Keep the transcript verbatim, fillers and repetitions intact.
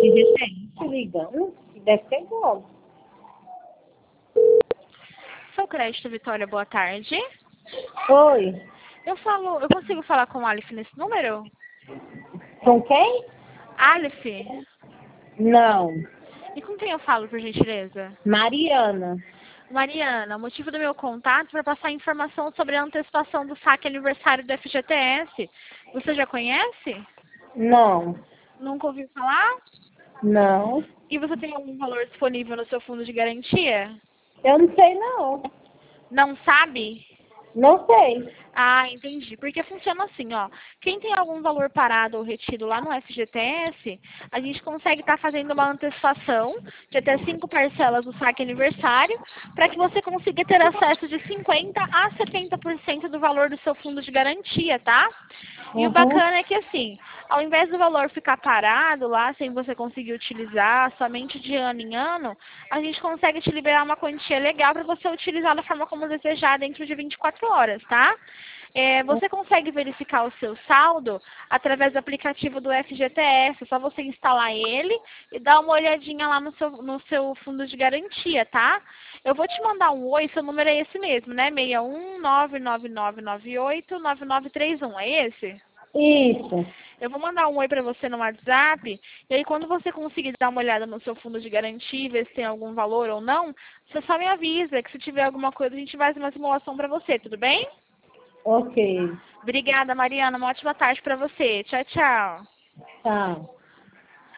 F G T S ligando? Deve ser bom. Seu crédito, Vitória, boa tarde. Oi. Eu falo, eu consigo falar com o Aleph nesse número? Com quem? Aleph? Não. E com quem eu falo, por gentileza? Mariana. Mariana, o motivo do meu contato é para passar informação sobre a antecipação do saque aniversário do F G T S. Você já conhece? Não. Nunca ouviu falar? Não. E você tem algum valor disponível no seu fundo de garantia? Eu não sei não. Não sabe? Não sei. Ah, entendi. Porque funciona assim, ó. Quem tem algum valor parado ou retido lá no F G T S, a gente consegue estar fazendo uma antecipação de até cinco parcelas do saque aniversário, para que você consiga ter acesso de cinquenta a setenta por cento do valor do seu fundo de garantia, tá? E o Uhum. bacana é que assim, ao invés do valor ficar parado lá, sem você conseguir utilizar somente de ano em ano, a gente consegue te liberar uma quantia legal para você utilizar da forma como desejar dentro de vinte e quatro horas, tá? É, você consegue verificar o seu saldo através do aplicativo do F G T S, é só você instalar ele e dar uma olhadinha lá no seu, no seu fundo de garantia, tá? Eu vou te mandar um oi, seu número é esse mesmo, né? seis um nove nove nove nove oito nove nove três um, é esse? Isso. Eu vou mandar um oi pra você no WhatsApp, e aí quando você conseguir dar uma olhada no seu fundo de garantia, ver se tem algum valor ou não, você só me avisa, que se tiver alguma coisa a gente faz uma simulação pra você, tudo bem? Ok. Obrigada, Mariana. Uma ótima tarde pra você. Tchau, tchau. Tá.